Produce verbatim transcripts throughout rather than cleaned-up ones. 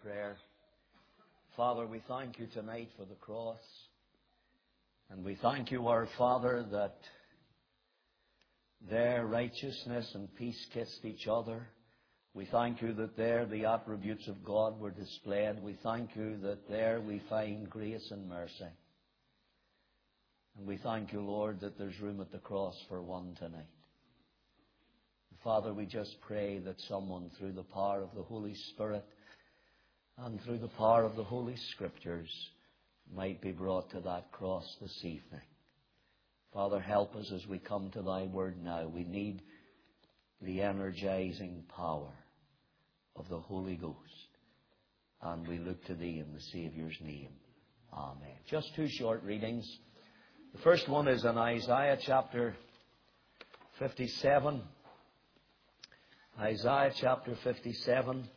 prayer. Father, we thank you tonight for the cross. And we thank you, our Father, that there righteousness and peace kissed each other. We thank you that there the attributes of God were displayed. We thank you that there we find grace and mercy. And we thank you, Lord, that there's room at the cross for one tonight. Father, we just pray that someone, through the power of the Holy Spirit and through the power of the Holy Scriptures, might be brought to that cross this evening. Father, help us as we come to thy word now. We need the energizing power of the Holy Ghost. And we look to thee in the Saviour's name. Amen. Just two short readings. The first one is in Isaiah chapter fifty-seven. Isaiah chapter fifty-seven.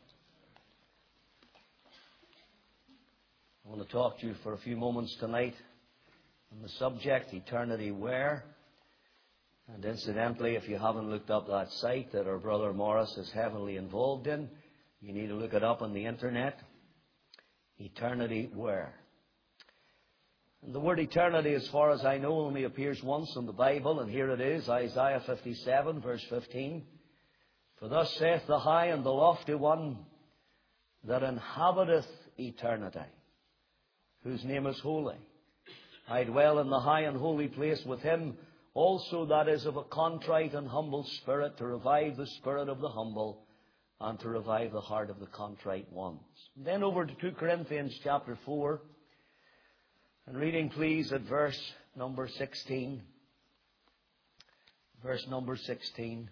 I want to talk to you for a few moments tonight on the subject, Eternity Where. And incidentally, if you haven't looked up that site that our brother Morris is heavily involved in, you need to look it up on the internet. Eternity Where. And the word eternity, as far as I know, only appears once in the Bible, and here it is, Isaiah fifty-seven, verse fifteen. For thus saith the high and the lofty one that inhabiteth eternity, whose name is holy. I dwell in the high and holy place with him also that is of a contrite and humble spirit, to revive the spirit of the humble and to revive the heart of the contrite ones. And then over to two Corinthians chapter four, and reading please at verse number sixteen. Verse number sixteen.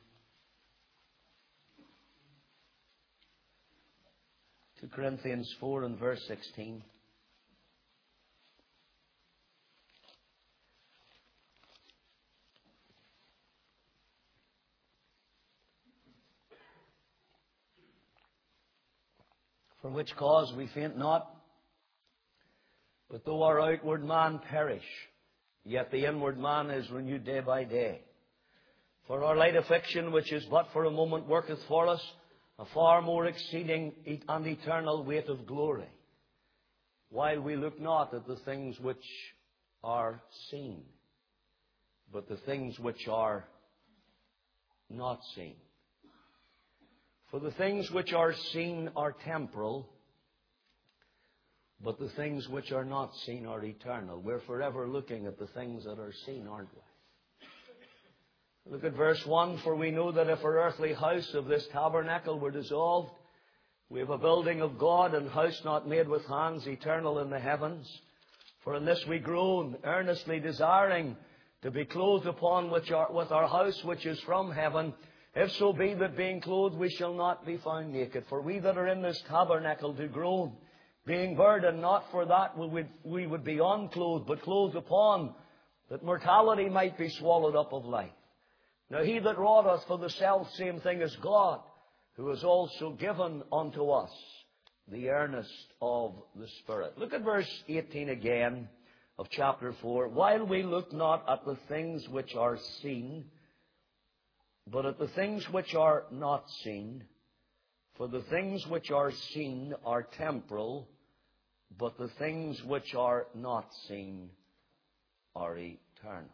two Corinthians four and verse sixteen. For which cause we faint not, but though our outward man perish, yet the inward man is renewed day by day. For our light affliction, which is but for a moment, worketh for us a far more exceeding and eternal weight of glory, while we look not at the things which are seen, but the things which are not seen. For the things which are seen are temporal, but the things which are not seen are eternal. We're forever looking at the things that are seen, aren't we? Look at verse one. For we know that if our earthly house of this tabernacle were dissolved, we have a building of God, and house not made with hands, eternal in the heavens. For in this we groan, earnestly desiring to be clothed upon with our, with our house which is from heaven, if so be that being clothed we shall not be found naked. For we that are in this tabernacle do groan, being burdened, not for that we would, we would be unclothed, but clothed upon, that mortality might be swallowed up of life. Now he that wrought us for the self same thing is God, who has also given unto us the earnest of the Spirit. Look at verse eighteen again of chapter four. While we look not at the things which are seen, but at the things which are not seen. For the things which are seen are temporal, but the things which are not seen are eternal.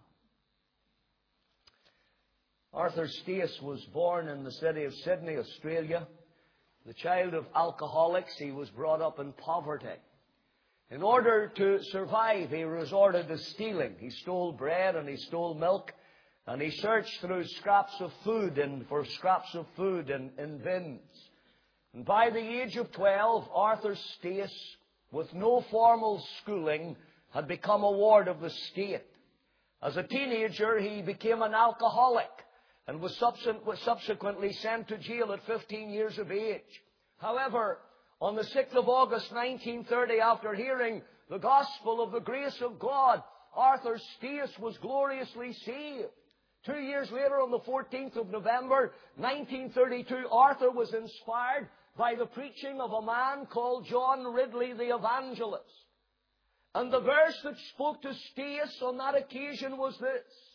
Arthur Stace was born in the city of Sydney, Australia. The child of alcoholics, he was brought up in poverty. In order to survive, he resorted to stealing. He stole bread and he stole milk, and he searched through scraps of food and for scraps of food in, in bins. And by the age of twelve, Arthur Stace, with no formal schooling, had become a ward of the state. As a teenager, he became an alcoholic and was subsequently sent to jail at fifteen years of age. However, on the sixth of August nineteen thirty, after hearing the gospel of the grace of God, Arthur Stace was gloriously saved. Two years later, on the fourteenth of November nineteen thirty-two, Arthur was inspired by the preaching of a man called John Ridley the Evangelist. And the verse that spoke to Stace on that occasion was this: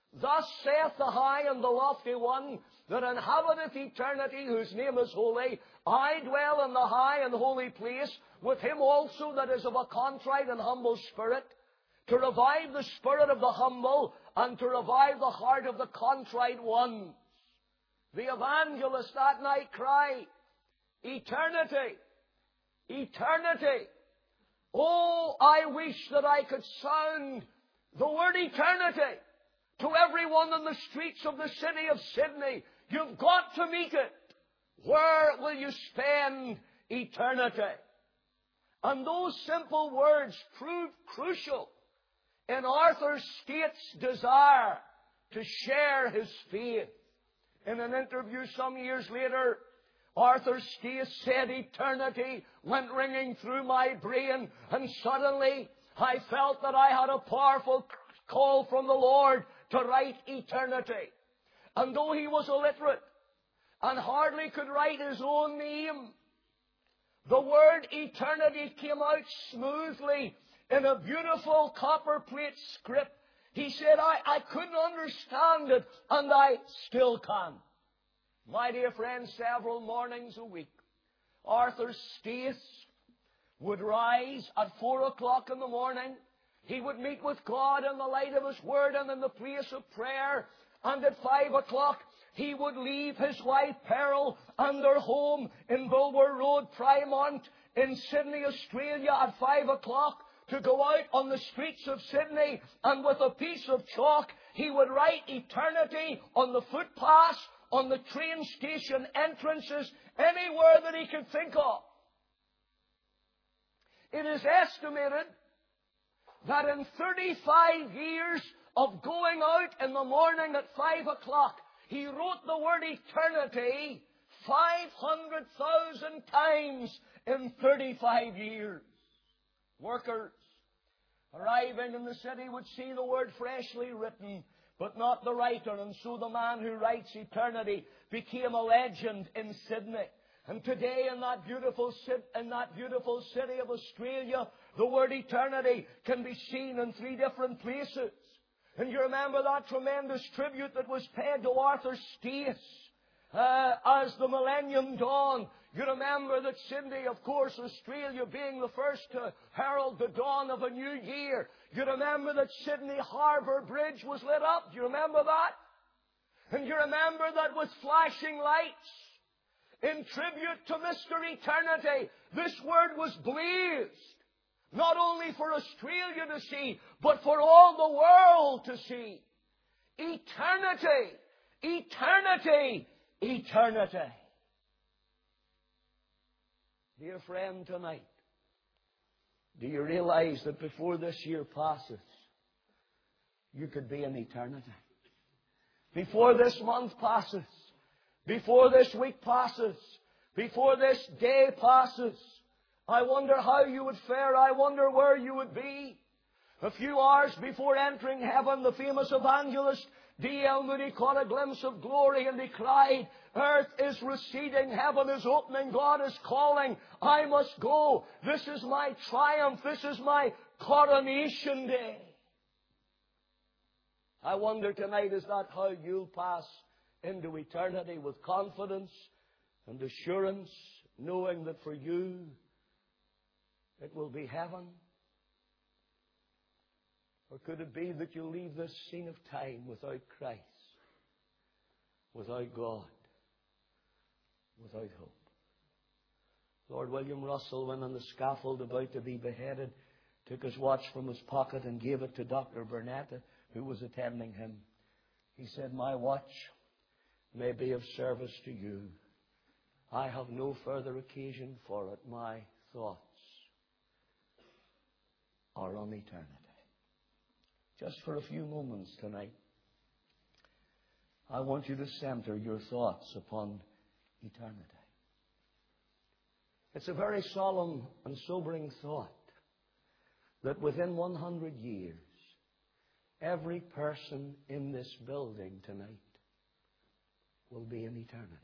Thus saith the high and the lofty one that inhabiteth eternity, whose name is holy. I dwell in the high and holy place with him also that is of a contrite and humble spirit, to revive the spirit of the humble and to revive the heart of the contrite ones. The evangelist that night cried, eternity, eternity. Oh, I wish that I could sound the word eternity to everyone in the streets of the city of Sydney. You've got to meet it. Where will you spend eternity? And those simple words proved crucial in Arthur State's desire to share his faith. In an interview some years later, Arthur State said, eternity went ringing through my brain, and suddenly I felt that I had a powerful call from the Lord to write eternity. And though he was illiterate and hardly could write his own name, the word eternity came out smoothly in a beautiful copper plate script. He said, I, I couldn't understand it, and I still can. My dear friends, several mornings a week, Arthur Stace would rise at four o'clock in the morning. He would meet with God in the light of His Word and in the place of prayer. And at five o'clock, he would leave his wife Pearl and their home in Bulwer Road, Primont, in Sydney, Australia, at five o'clock to go out on the streets of Sydney, and with a piece of chalk, he would write eternity on the footpaths, on the train station entrances, anywhere that he could think of. It is estimated that in thirty-five years of going out in the morning at five o'clock, he wrote the word eternity five hundred thousand times in thirty-five years. Workers arriving in the city would see the word freshly written, but not the writer, and so the man who writes eternity became a legend in Sydney. And today in that beautiful in that beautiful city of Australia, the word eternity can be seen in three different places. And you remember that tremendous tribute that was paid to Arthur Stace uh, as the millennium dawned. You remember that Sydney, of course, Australia being the first to herald the dawn of a new year. You remember that Sydney Harbour Bridge was lit up. Do you remember that? And you remember that with flashing lights, in tribute to Mister Eternity, this word was blazed. Not only for Australia to see, but for all the world to see. Eternity, eternity, eternity. Dear friend, tonight, do you realize that before this year passes, you could be in eternity? Before this month passes, before this week passes, before this day passes, I wonder how you would fare. I wonder where you would be. A few hours before entering heaven, the famous evangelist D L Moody caught a glimpse of glory and he cried, earth is receding, heaven is opening, God is calling, I must go. This is my triumph, this is my coronation day. I wonder tonight, is that how you'll pass into eternity? With confidence and assurance, knowing that for you it will be heaven? Or could it be that you'll leave this scene of time without Christ, without God, without hope? Lord William Russell, when on the scaffold about to be beheaded, took his watch from his pocket and gave it to Doctor Burnett, who was attending him. He said, my watch may be of service to you. I have no further occasion for it. My thoughts are on eternity. Just for a few moments tonight, I want you to center your thoughts upon eternity. It's a very solemn and sobering thought that within one hundred years, every person in this building tonight will be in eternity.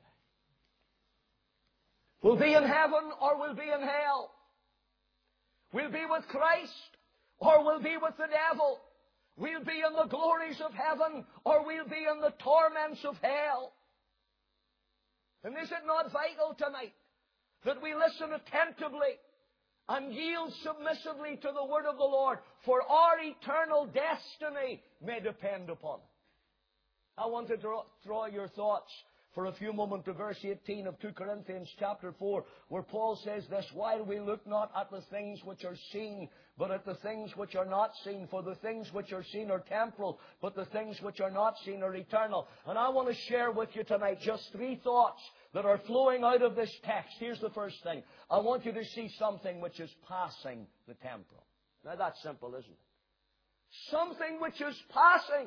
Will be in heaven or will be in hell. Will be with Christ or will be with the devil. We'll be in the glories of heaven, or we'll be in the torments of hell. And is it not vital tonight that we listen attentively and yield submissively to the word of the Lord, for our eternal destiny may depend upon it? I want to draw, draw your thoughts for a few moments to verse eighteen of Second Corinthians chapter four, where Paul says this, while we look not at the things which are seen, but at the things which are not seen. For the things which are seen are temporal, but the things which are not seen are eternal. And I want to share with you tonight just three thoughts that are flowing out of this text. Here's the first thing. I want you to see something which is passing the temporal. Now that's simple, isn't it? Something which is passing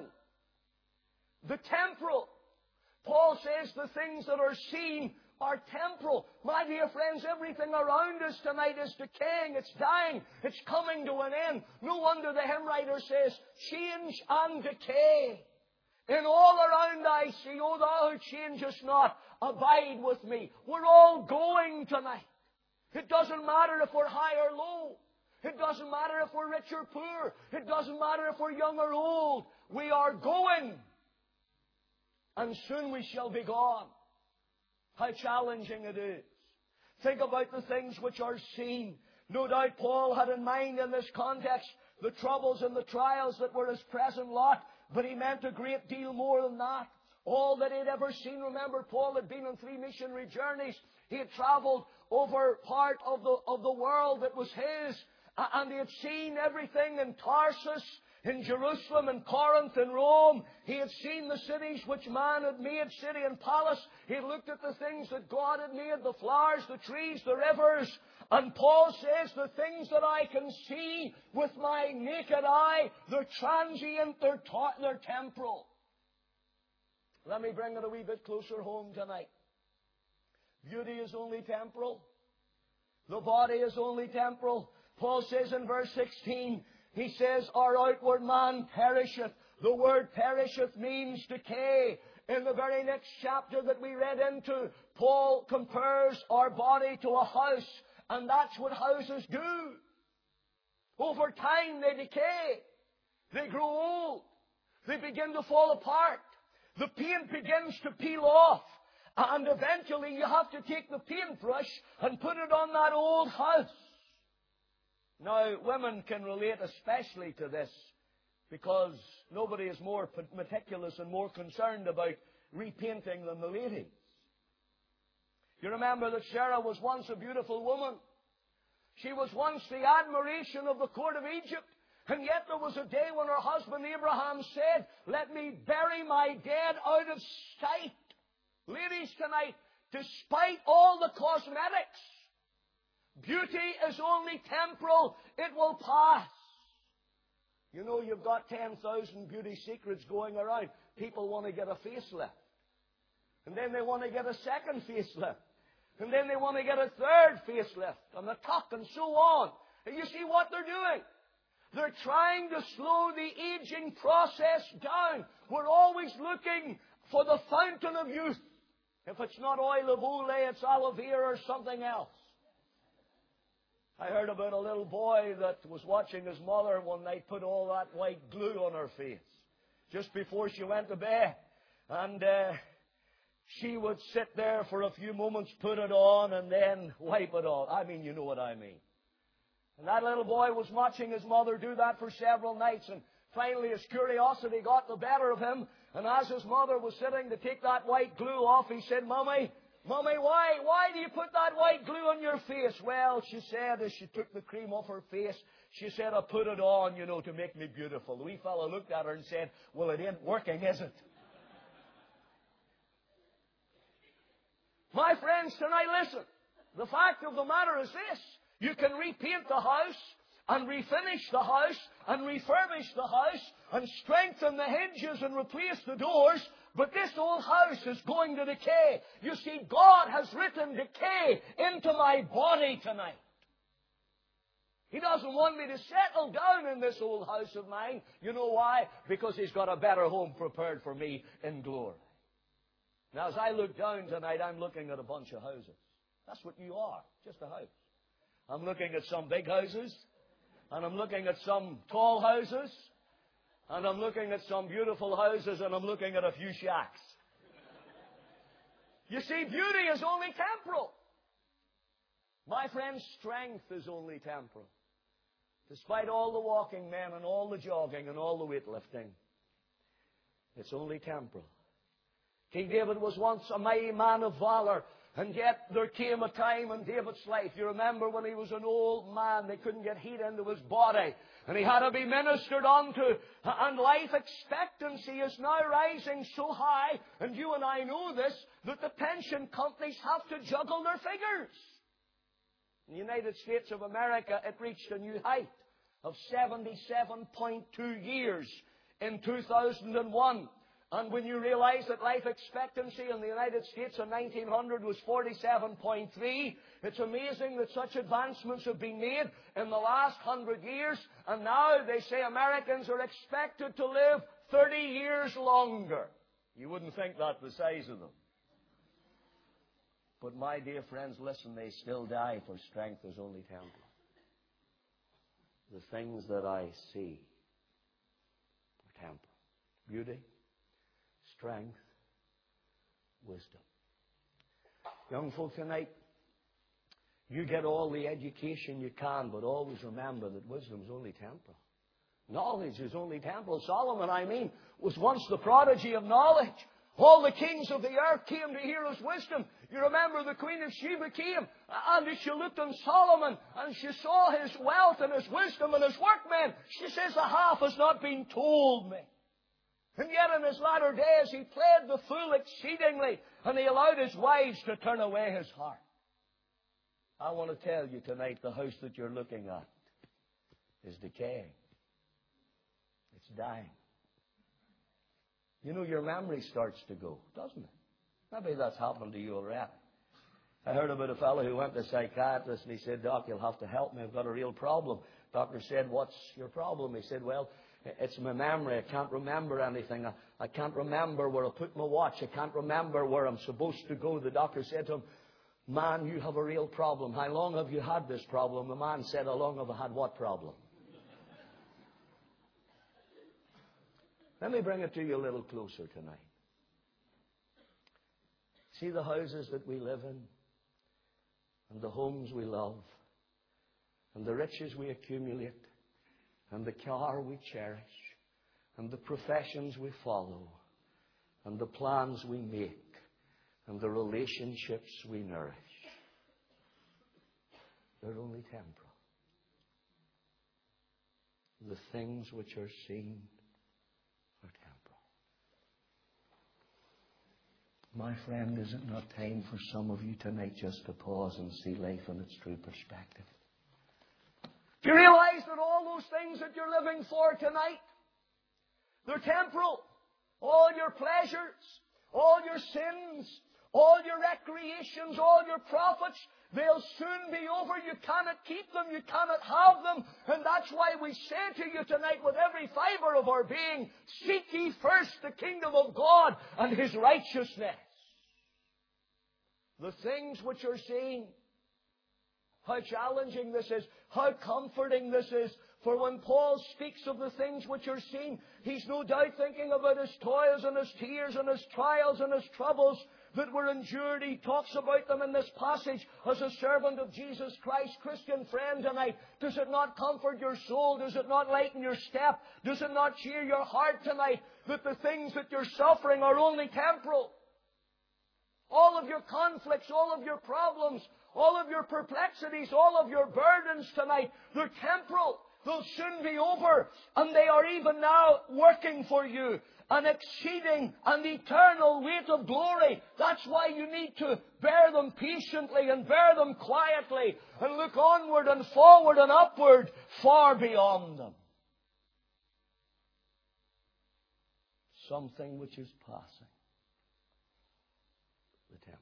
the temporal. Paul says the things that are seen are temporal. My dear friends, everything around us tonight is decaying. It's dying. It's coming to an end. No wonder the hymn writer says, change and decay. In all around I see, O thou who changest not, abide with me. We're all going tonight. It doesn't matter if we're high or low. It doesn't matter if we're rich or poor. It doesn't matter if we're young or old. We are going. And soon we shall be gone. How challenging it is. Think about the things which are seen. No doubt Paul had in mind in this context the troubles and the trials that were his present lot, but he meant a great deal more than that. All that he'd ever seen. Remember, Paul had been on three missionary journeys. He had traveled over part of the, of the world that was his, and he had seen everything in Tarsus, in Jerusalem, in Corinth, in Rome. He had seen the cities which man had made, city and palace. He had looked at the things that God had made, the flowers, the trees, the rivers. And Paul says, the things that I can see with my naked eye, they're transient, they're, ta- they're temporal. Let me bring it a wee bit closer home tonight. Beauty is only temporal. The body is only temporal. Paul says in verse sixteen, he says, our outward man perisheth. The word perisheth means decay. In the very next chapter that we read into, Paul compares our body to a house. And that's what houses do. Over time they decay. They grow old. They begin to fall apart. The paint begins to peel off. And eventually you have to take the paintbrush and put it on that old house. Now, women can relate especially to this because nobody is more meticulous and more concerned about repainting than the ladies. You remember that Sarah was once a beautiful woman. She was once the admiration of the court of Egypt. And yet there was a day when her husband Abraham said, let me bury my dead out of sight. Ladies tonight, despite all the cosmetics, beauty is only temporal. It will pass. You know, you've got ten thousand beauty secrets going around. People want to get a facelift. And then they want to get a second facelift. And then they want to get a third facelift. And the tuck and so on. And you see what they're doing? They're trying to slow the aging process down. We're always looking for the fountain of youth. If it's not oil of Olay, it's aloe vera or something else. I heard about a little boy that was watching his mother one night put all that white glue on her face just before she went to bed. And uh, she would sit there for a few moments, put it on, and then wipe it off. I mean, you know what I mean. And that little boy was watching his mother do that for several nights. And finally his curiosity got the better of him. And as his mother was sitting to take that white glue off, he said, Mommy, Mommy, why, why do you put that white glue on your face? Well, she said, as she took the cream off her face, she said, I put it on, you know, to make me beautiful. The wee fellow looked at her and said, well, it ain't working, is it? My friends, tonight, listen. The fact of the matter is this. You can repaint the house and refinish the house and refurbish the house and strengthen the hinges and replace the doors, but this old house is going to decay. You see, God has written decay into my body tonight. He doesn't want me to settle down in this old house of mine. You know why? Because He's got a better home prepared for me in glory. Now, as I look down tonight, I'm looking at a bunch of houses. That's what you are, just a house. I'm looking at some big houses, and I'm looking at some tall houses, And I'm looking at some beautiful houses and I'm looking at a few shacks. You see, beauty is only temporal. My friend, strength is only temporal. Despite all the walking men and all the jogging and all the weightlifting, it's only temporal. King David was once a mighty man of valor, and yet there came a time in David's life, you remember when he was an old man, they couldn't get heat into his body, and he had to be ministered unto, and life expectancy is now rising so high, and you and I know this, that the pension companies have to juggle their figures. In the United States of America, it reached a new height of seventy-seven point two years in two thousand one. And when you realize that life expectancy in the United States in nineteen hundred was forty-seven point three, it's amazing that such advancements have been made in the last hundred years. And now they say Americans are expected to live thirty years longer. You wouldn't think that the size of them. But my dear friends, listen, they still die, for strength is only temporal. The things that I see are temporal. Beauty, strength, wisdom. Young folk tonight, you get all the education you can, but always remember that wisdom is only temporal. Knowledge is only temporal. Solomon, I mean, was once the prodigy of knowledge. All the kings of the earth came to hear his wisdom. You remember the Queen of Sheba came, and as she looked on Solomon, and she saw his wealth and his wisdom and his workmen, she says, the half has not been told me. And yet in his latter days he played the fool exceedingly, and he allowed his wives to turn away his heart. I want to tell you tonight, the house that you're looking at is decaying. It's dying. You know, your memory starts to go, doesn't it? Maybe that's happened to you already. I heard about a fellow who went to a psychiatrist, and he said, Doc, you'll have to help me. I've got a real problem. Doctor said, what's your problem? He said, well, it's my memory. I can't remember anything. I, I can't remember where I put my watch. I can't remember where I'm supposed to go. The doctor said to him, man, you have a real problem. How long have you had this problem? The man said, how long have I had what problem? Let me bring it to you a little closer tonight. See the houses that we live in, and the homes we love, and the riches we accumulate, and the car we cherish, and the professions we follow, and the plans we make, and the relationships we nourish. They're only temporal. The things which are seen are temporal. My friend, is it not time for some of you tonight just to pause and see life in its true perspective? Do you realize that all those things that you're living for tonight, they're temporal? All your pleasures, all your sins, all your recreations, all your profits, they'll soon be over. You cannot keep them. You cannot have them. And that's why we say to you tonight with every fibre of our being, seek ye first the kingdom of God and His righteousness. The things which are seen. How challenging this is. How comforting this is. For when Paul speaks of the things which are seen, he's no doubt thinking about his toils and his tears and his trials and his troubles that were endured. He talks about them in this passage as a servant of Jesus Christ. Christian friend tonight, does it not comfort your soul? Does it not lighten your step? Does it not cheer your heart tonight that the things that you're suffering are only temporal? All of your conflicts, all of your problems, all of your perplexities, all of your burdens tonight, they're temporal. They'll soon be over. And they are even now working for you an exceeding and eternal weight of glory. That's why you need to bear them patiently and bear them quietly and look onward and forward and upward far beyond them. Something which is passing. The temporal.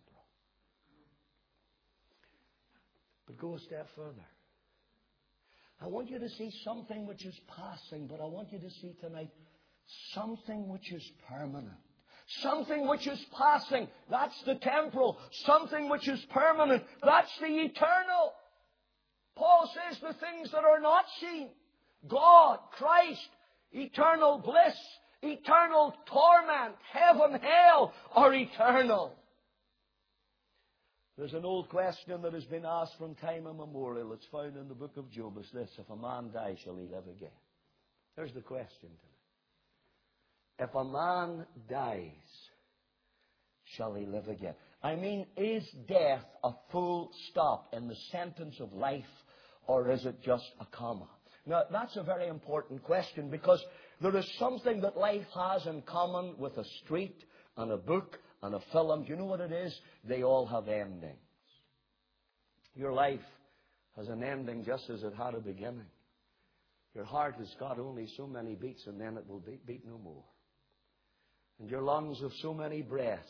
But go a step further. I want you to see something which is passing, but I want you to see tonight something which is permanent. Something which is passing, that's the temporal. Something which is permanent, that's the eternal. Paul says the things that are not seen, God, Christ, Eternal bliss, eternal torment, heaven, hell, or eternal? There's an old question that has been asked from time immemorial. It's found in the book of Job. It's this: if a man dies, shall he live again? There's the question tonight. If a man dies, shall he live again? I mean, is death a full stop in the sentence of life, or is it just a comma? Now, that's a very important question, because there is something that life has in common with a street and a book and a film. Do you know what it is? They all have endings. Your life has an ending just as it had a beginning. Your heart has got only so many beats, and then it will beat, beat no more. And your lungs have so many breaths,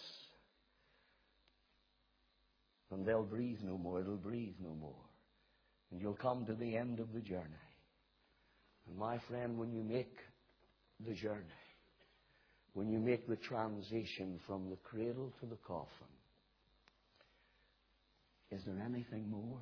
and they'll breathe no more. It'll breathe no more. And you'll come to the end of the journey. And my friend, when you make the journey, when you make the transition from the cradle to the coffin, is there anything more?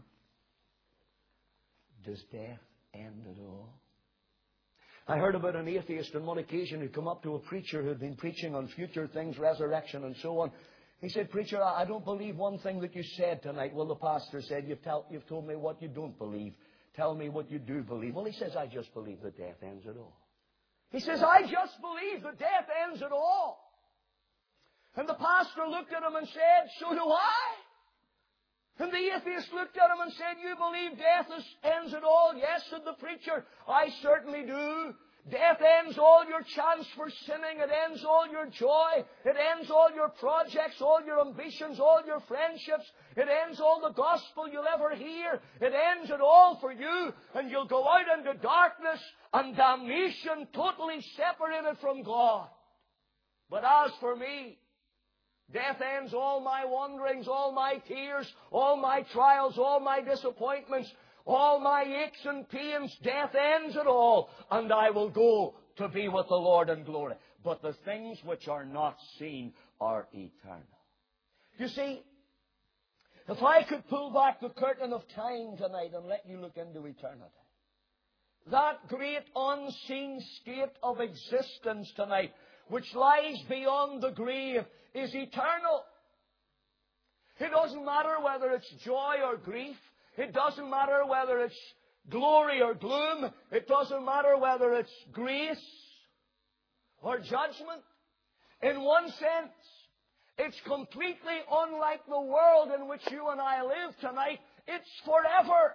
Does death end at all? I heard about an atheist on one occasion who come up to a preacher who had been preaching on future things, resurrection and so on. He said, "Preacher, I don't believe one thing that you said tonight." Well, the pastor said, you've, tell, you've told me what you don't believe. Tell me what you do believe. Well, he says, "I just believe that death ends at all." He says, "I just believe that death ends at all." And the pastor looked at him and said, "So do I." And the atheist looked at him and said, "You believe death is, ends at all?" "Yes," said the preacher, "I certainly do. Death ends all your chance for sinning. It ends all your joy. It ends all your projects, all your ambitions, all your friendships. It ends all the gospel you'll ever hear. It ends it all for you. And you'll go out into darkness and damnation, totally separated from God. But as for me, death ends all my wanderings, all my tears, all my trials, all my disappointments, all my aches and pains. Death ends it all, and I will go to be with the Lord in glory. But the things which are not seen are eternal. You see, if I could pull back the curtain of time tonight and let you look into eternity, that great unseen state of existence tonight, which lies beyond the grave, is eternal. It doesn't matter whether it's joy or grief. It doesn't matter whether it's glory or gloom. It doesn't matter whether it's grace or judgment. In one sense, it's completely unlike the world in which you and I live tonight. It's forever.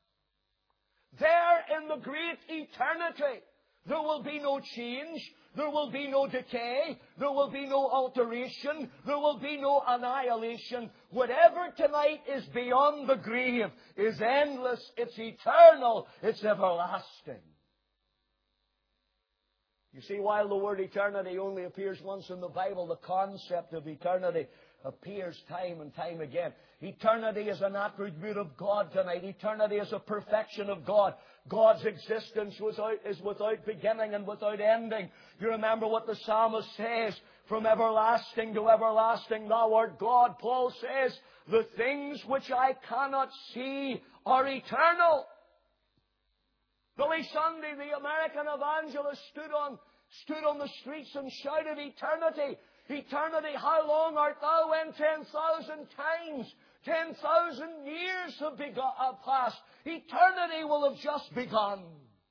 There in the great eternity, there will be no change. There will be no decay. There will be no alteration. There will be no annihilation. Whatever tonight is beyond the grave is endless. It's eternal. It's everlasting. You see, while the word eternity only appears once in the Bible, the concept of eternity appears time and time again. Eternity is an attribute of God tonight. Eternity is a perfection of God. God's existence was out, is without beginning and without ending. You remember what the psalmist says, "From everlasting to everlasting thou art God." Paul says, "The things which I cannot see are eternal." Billy Sunday, the American evangelist, stood on, stood on the streets and shouted, "Eternity! Eternity, how long art thou when ten thousand times, ten thousand years have, begun, have passed? Eternity will have just begun."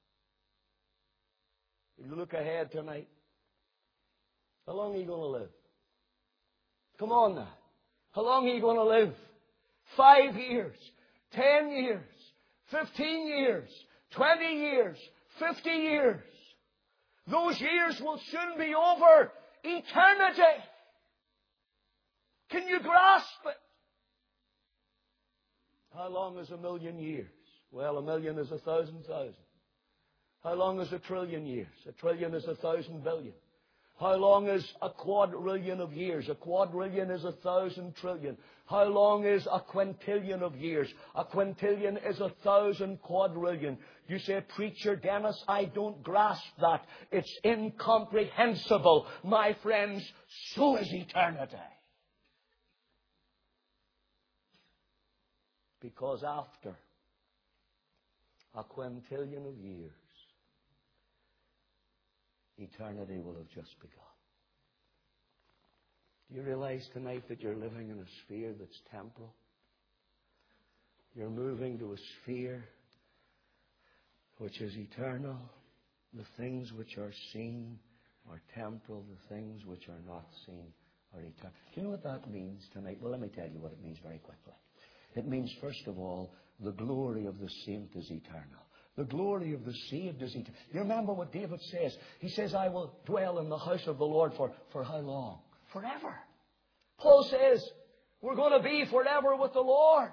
You look ahead tonight. How long are you going to live? Come on now. How long are you going to live? Five years, ten years, fifteen years, twenty years, fifty years. Those years will soon be over. Eternity. Can you grasp it? How long is a million years? Well, a million is a thousand thousand. How long is a trillion years? A trillion is a thousand billion. How long is a quadrillion of years? A quadrillion is a thousand trillion. How long is a quintillion of years? A quintillion is a thousand quadrillion. You say, "Preacher Dennis, I don't grasp that. It's incomprehensible." My friends, so is eternity. Because after a quintillion of years, eternity will have just begun. Do you realize tonight that you're living in a sphere that's temporal? You're moving to a sphere which is eternal. The things which are seen are temporal. The things which are not seen are eternal. Do you know what that means tonight? Well, let me tell you what it means very quickly. It means, first of all, the glory of the saint is eternal. The glory of the saved is eternal. You remember what David says? He says, I will dwell in the house of the Lord for, for how long? Forever. Paul says, we're going to be forever with the Lord.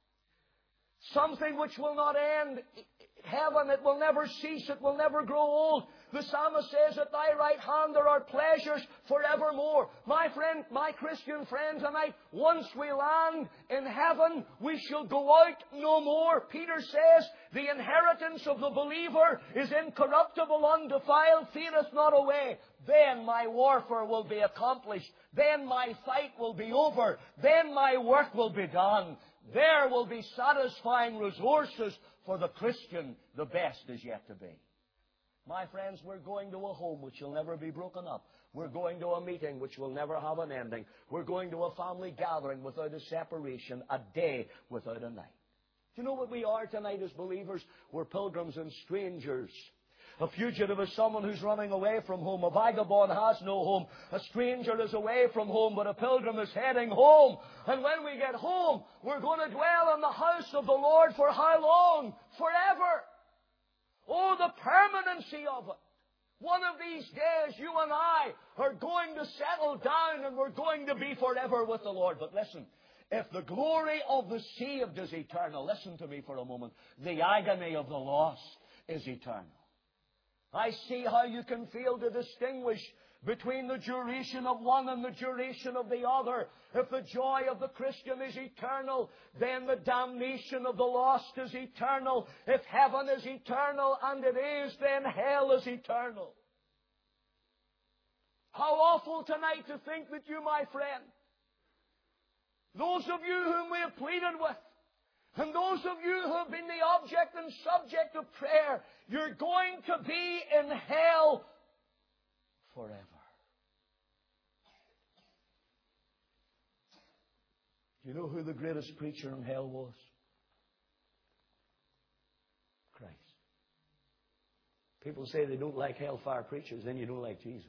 Something which will not end. Heaven, it will never cease. It will never grow old. The psalmist says, at thy right hand there are pleasures forevermore. My friend, my Christian friend tonight, once we land in heaven, we shall go out no more. Peter says, the inheritance of the believer is incorruptible, undefiled, fadeth not away. Then my warfare will be accomplished. Then my fight will be over. Then my work will be done. There will be satisfying resources for the Christian. The best is yet to be. My friends, we're going to a home which will never be broken up. We're going to a meeting which will never have an ending. We're going to a family gathering without a separation, a day without a night. Do you know what we are tonight as believers? We're pilgrims and strangers. A fugitive is someone who's running away from home. A vagabond has no home. A stranger is away from home, but a pilgrim is heading home. And when we get home, we're going to dwell in the house of the Lord for how long? Forever. Oh, the permanency of it. One of these days, you and I are going to settle down and we're going to be forever with the Lord. But listen, if the glory of the saved is eternal, listen to me for a moment, the agony of the lost is eternal. I see how you can fail to distinguish between the duration of one and the duration of the other. If the joy of the Christian is eternal, then the damnation of the lost is eternal. If heaven is eternal, and it is, then hell is eternal. How awful tonight to think that you, my friend, those of you whom we have pleaded with, and those of you who have been the object and subject of prayer, you're going to be in hell forever. Do you know who the greatest preacher in hell was? Christ. People say they don't like hellfire preachers, then you don't like Jesus.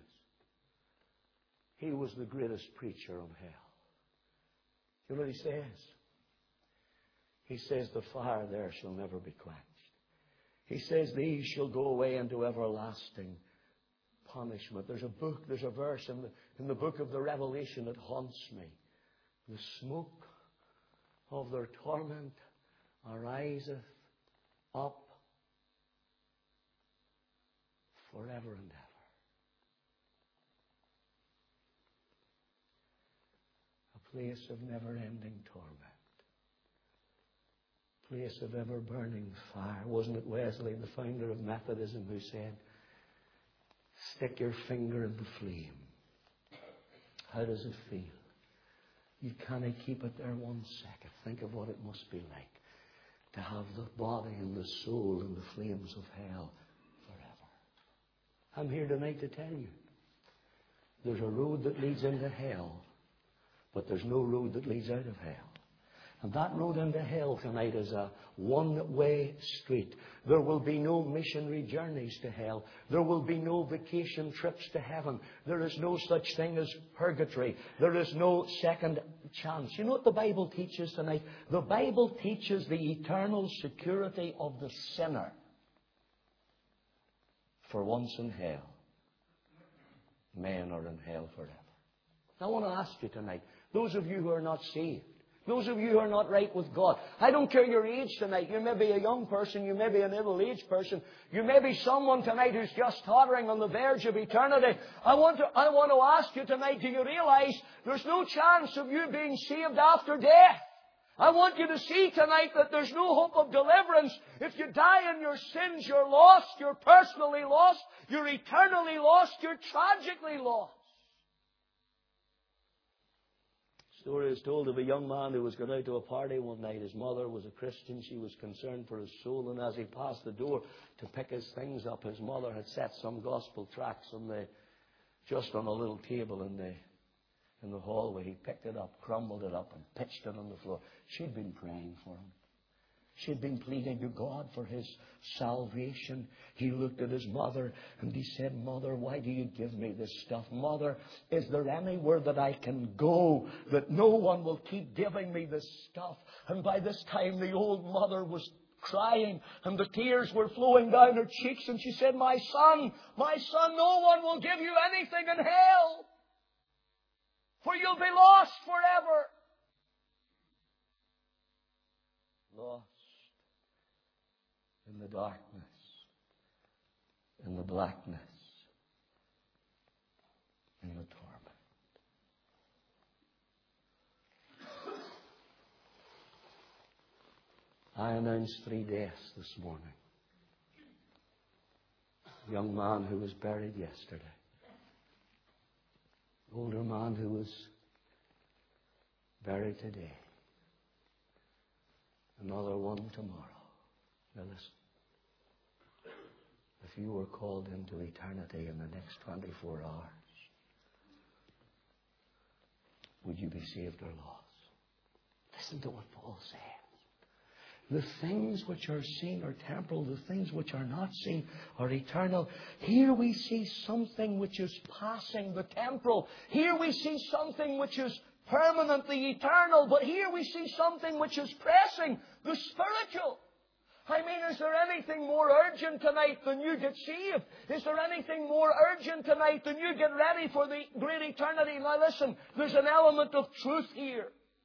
He was the greatest preacher of hell. Do you know what he says? He says, the fire there shall never be quenched. He says, these shall go away into everlasting punishment. There's a book, there's a verse in the, in the book of the Revelation that haunts me. The smoke of their torment ariseth up forever and ever. A place of never-ending torment. Place of ever-burning fire. Wasn't it Wesley, the founder of Methodism, who said, stick your finger in the flame. How does it feel? You can't keep it there one second. Think of what it must be like to have the body and the soul in the flames of hell forever. I'm here tonight to tell you, there's a road that leads into hell, but there's no road that leads out of hell. And that road into hell tonight is a one-way street. There will be no missionary journeys to hell. There will be no vacation trips to heaven. There is no such thing as purgatory. There is no second chance. You know what the Bible teaches tonight? The Bible teaches the eternal security of the sinner. For once in hell, men are in hell forever. I want to ask you tonight, those of you who are not saved, those of you who are not right with God, I don't care your age tonight. You may be a young person. You may be a middle-aged person. You may be someone tonight who's just tottering on the verge of eternity. I want to, I want to ask you tonight, do you realize there's no chance of you being saved after death? I want you to see tonight that there's no hope of deliverance. If you die in your sins, you're lost. You're personally lost. You're eternally lost. You're tragically lost. Story is told of a young man who was going out to a party one night. His mother was a Christian. She was concerned for his soul. And as he passed the door to pick his things up, his mother had set some gospel tracts on the, just on a little table in the, in the hallway. He picked it up, crumbled it up, and pitched it on the floor. She'd been praying for him. She'd been pleading to God for his salvation. He looked at his mother and he said, Mother, why do you give me this stuff? Mother, is there anywhere that I can go that no one will keep giving me this stuff? And by this time the old mother was crying and the tears were flowing down her cheeks. And she said, My son, my son, no one will give you anything in hell, for you'll be lost forever. Lost in the darkness, in the blackness, in the torment. I announced three deaths this morning. A young man who was buried yesterday. An older man who was buried today. Another one tomorrow. Now listen. If you were called into eternity in the next twenty-four hours, would you be saved or lost? Listen to what Paul says. The things which are seen are temporal. The things which are not seen are eternal. Here we see something which is passing, the temporal. Here we see something which is permanently eternal. But here we see something which is pressing, the spiritual. I mean, is there anything more urgent tonight than you get saved? Is there anything more urgent tonight than you get ready for the great eternity? Now listen, there's an element of truth here.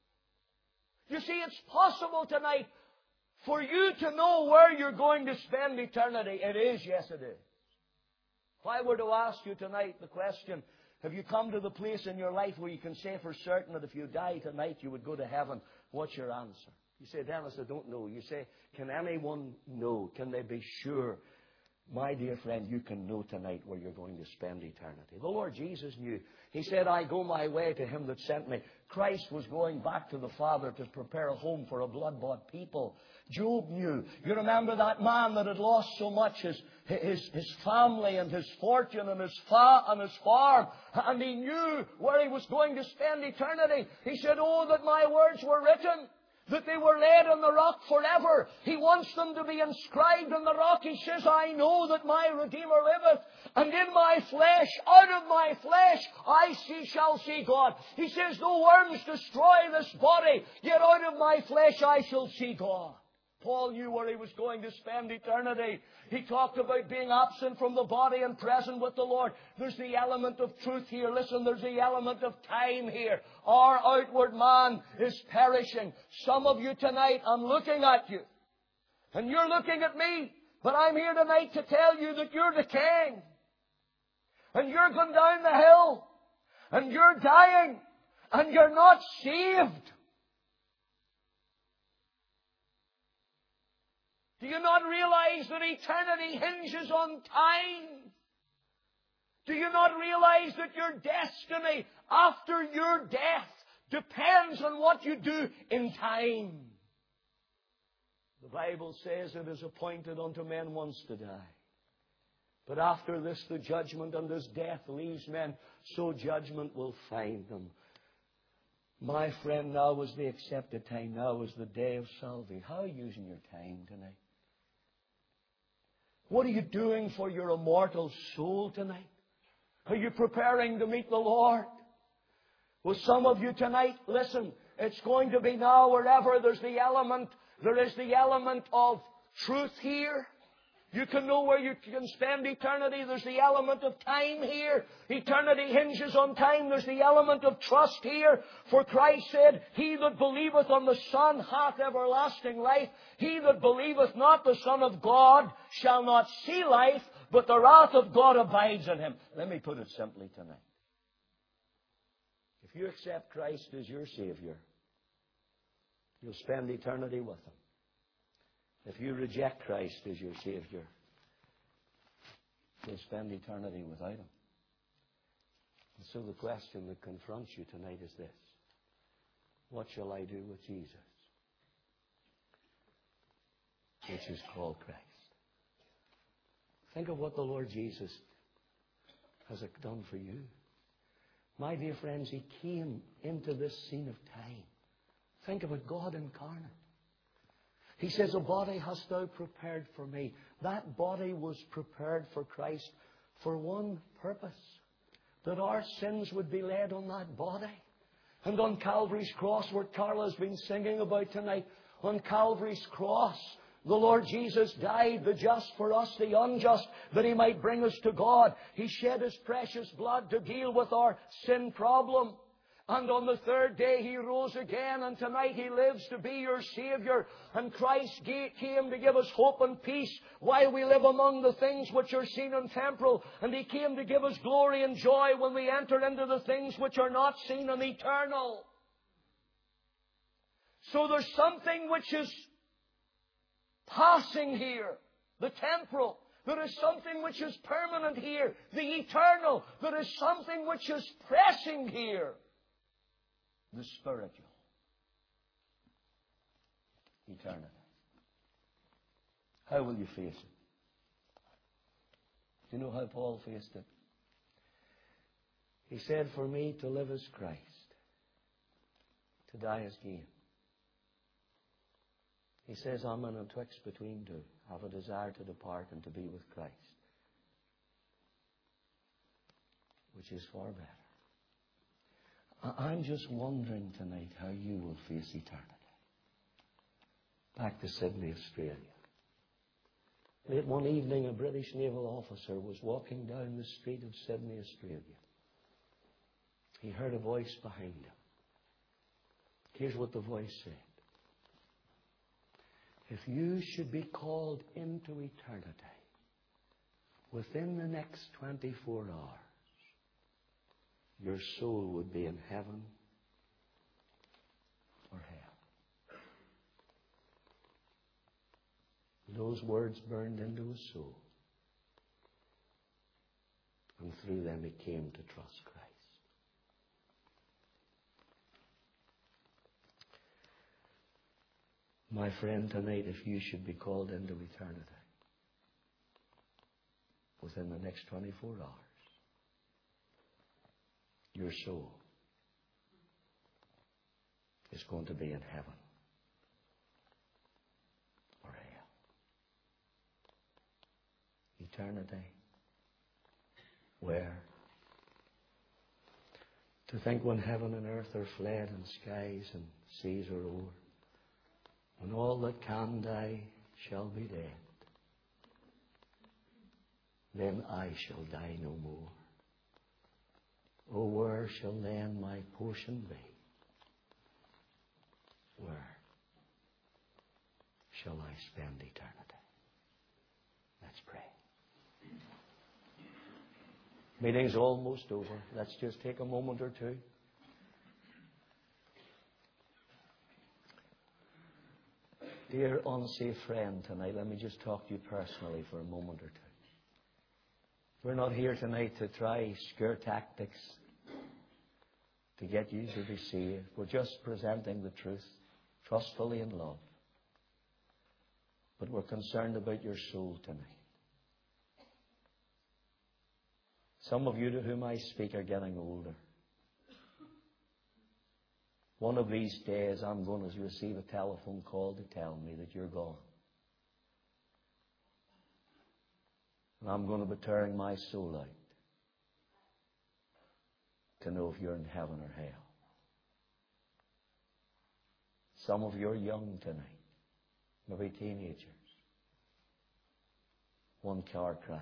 You see, it's possible tonight for you to know where you're going to spend eternity. It is, yes it is. If I were to ask you tonight the question, have you come to the place in your life where you can say for certain that if you die tonight you would go to heaven? What's your answer? You say, Dennis, I don't know. You say, can anyone know? Can they be sure? My dear friend, you can know tonight where you're going to spend eternity. The Lord Jesus knew. He said, I go my way to Him that sent me. Christ was going back to the Father to prepare a home for a blood-bought people. Job knew. You remember that man that had lost so much, his, his, his family and his fortune and his, fa- and his farm. And he knew where he was going to spend eternity. He said, oh, that my words were written, that they were laid on the rock forever. He wants them to be inscribed on the rock. He says, I know that my Redeemer liveth, and in my flesh, out of my flesh, I see, shall see God. He says, though worms destroy this body, yet out of my flesh I shall see God. Paul knew where he was going to spend eternity. He talked about being absent from the body and present with the Lord. There's the element of truth here. Listen, there's the element of time here. Our outward man is perishing. Some of you tonight, I'm looking at you. And you're looking at me. But I'm here tonight to tell you that you're decaying. And you're going down the hill. And you're dying. And you're not saved. Do you not realize that eternity hinges on time? Do you not realize that your destiny after your death depends on what you do in time? The Bible says it is appointed unto men once to die. But after this the judgment, and as death leaves men, so judgment will find them. My friend, now is the accepted time. Now is the day of salvation. How are you using your time tonight? What are you doing for your immortal soul tonight? Are you preparing to meet the Lord? Well, some of you tonight, listen, it's going to be now wherever there's the element, there is the element of truth here. You can know where you can spend eternity. There's the element of time here. Eternity hinges on time. There's the element of trust here. For Christ said, He that believeth on the Son hath everlasting life. He that believeth not the Son of God shall not see life, but the wrath of God abides in him. Let me put it simply tonight. If you accept Christ as your Savior, you'll spend eternity with Him. If you reject Christ as your Savior, you'll spend eternity without Him. And so the question that confronts you tonight is this. What shall I do with Jesus? Which is called Christ. Think of what the Lord Jesus has done for you. My dear friends, He came into this scene of time. Think of it, God incarnate. He says, a body hast thou prepared for me. That body was prepared for Christ for one purpose. That our sins would be laid on that body. And on Calvary's cross, where Carla's been singing about tonight, on Calvary's cross, the Lord Jesus died, the just for us, the unjust, that He might bring us to God. He shed His precious blood to deal with our sin problem. And on the third day He rose again, and tonight He lives to be your Savior. And Christ came to give us hope and peace while we live among the things which are seen and temporal. And He came to give us glory and joy when we enter into the things which are not seen and eternal. So there's something which is passing here, the temporal. There is something which is permanent here, the eternal. There is something which is pressing here, the spiritual. Eternity. How will you face it? Do you know how Paul faced it? He said, for me to live is Christ, to die is gain. He says, I'm in a twixt between two. I have a desire to depart and to be with Christ, which is far better. I'm just wondering tonight how you will face eternity. Back to Sydney, Australia. Late one evening, a British naval officer was walking down the street of Sydney, Australia. He heard a voice behind him. Here's what the voice said. If you should be called into eternity within the next twenty-four hours, your soul would be in heaven or hell. Those words burned into his soul. And through them he came to trust Christ. My friend, tonight, if you should be called into eternity within the next twenty-four hours, your soul is going to be in heaven or hell. Eternity. Where? To think when heaven and earth are fled and skies and seas are o'er, when all that can die shall be dead, then I shall die no more. Oh, where shall then my portion be? Where shall I spend eternity? Let's pray. Meeting's almost over. Let's just take a moment or two. Dear unsafe friend, tonight, let me just talk to you personally for a moment or two. We're not here tonight to try scare tactics to get you to be saved. We're just presenting the truth, trustfully in love. But we're concerned about your soul tonight. Some of you to whom I speak are getting older. One of these days, I'm going to receive a telephone call to tell me that you're gone. And I'm going to be tearing my soul out to know if you're in heaven or hell. Some of you are young tonight, maybe teenagers. One car crash.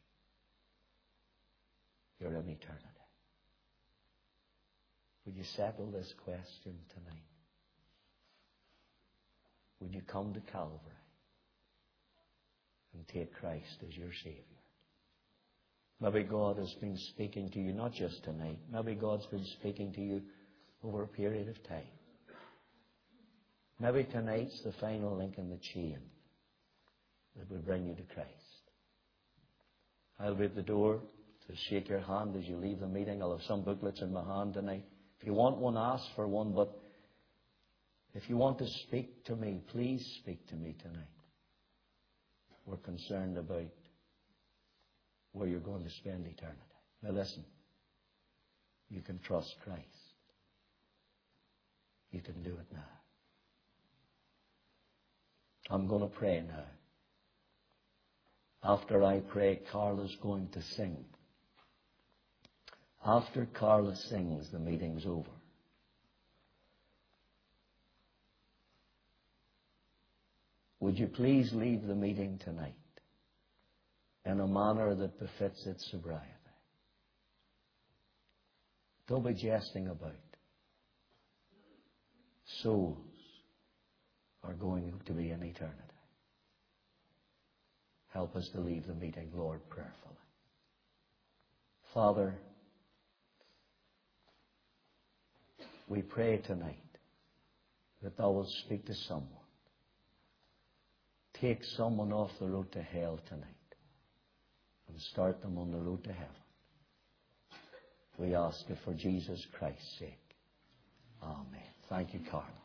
You're in eternity. Would you settle this question tonight? Would you come to Calvary and take Christ as your Savior? Maybe God has been speaking to you, not just tonight. Maybe God's been speaking to you over a period of time. Maybe tonight's the final link in the chain that will bring you to Christ. I'll be at the door to shake your hand as you leave the meeting. I'll have some booklets in my hand tonight. If you want one, ask for one, but If you want to speak to me, please speak to me tonight. We're concerned about where you're going to spend eternity. Now listen, you can trust Christ. You can do it now. I'm going to pray now. After I pray, Carla's going to sing. After Carla sings, the meeting's over. Would you please leave the meeting tonight in a manner that befits its sobriety? Don't be jesting about. Souls are going to be in eternity. Help us to leave the meeting, Lord, prayerfully. Father, we pray tonight that Thou wilt speak to someone. Take someone off the road to hell tonight and start them on the road to heaven. We ask it for Jesus Christ's sake. Amen. Thank you, Carla.